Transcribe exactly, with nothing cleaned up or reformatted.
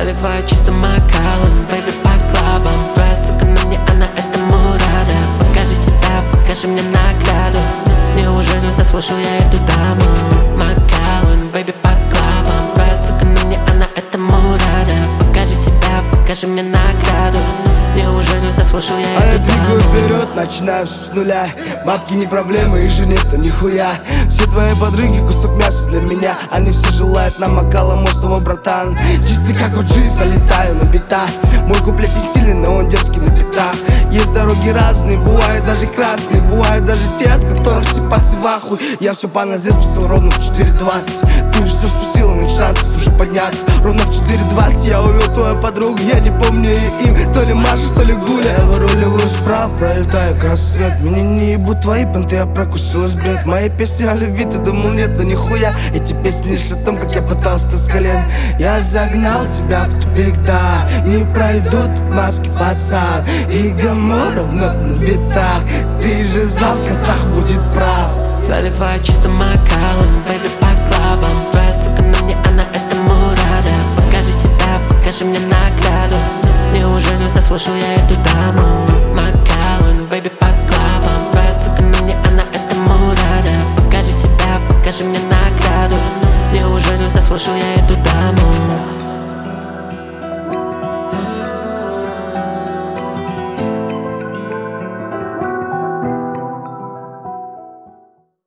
Заливай чисто Макалан, бэйби, по клабам. Твоя сука на мне, она этому рада. Покажи себя, покажи мне награду. Неужели заслужил я эту даму? Макалан, бэйби, по клабам. Твоя сука на мне, она этому рада. Покажи себя, покажи мне награду. Неужели заслужил я а эту я двигаю даму? вперед, начинаю все с нуля. Бабки не проблема, и же нет-то нихуя. Все твои подруги кусок мяса для меня. Они все желают нам Макала, мой мой братан. Чистый как оджи, залетаю на бита. Мой куплет не стильный, но он детский на битах. Есть дороги разные, бывают даже красные. Бывают даже те, от которых сипаться в ахуй. Я все по назад писал ровно в четыре двадцать. Ты же все спустил, нет шансов уже подняться. Ровно в четыре двадцать я увел твою подругу. Я не помню ее им, то ли Маша, что ли Гуля. Я выруливаю справа, пролетаю как свет. Меня не ебут твои понты, я прокусил взгляд. Мои песни о любви, ты думал нет, да нихуя. Эти песни лишь о том, как я пытался с колен. Я загнал тебя в тупик, да. Не пройдут маски, пацан. И Гамора вновь на битах. Ты же знал, казах будет прав. Заливай чисто Макалан, бэйби, по клабам. Твоя сука на мне, она этому рада. Покажи себя, покажи мне награду. Неужели заслужил я эту даму? Макалан, бэйби, по клабам. Твоя сука на мне, она этому рада. Покажи себя, покажи мне награду. Неужели заслужил я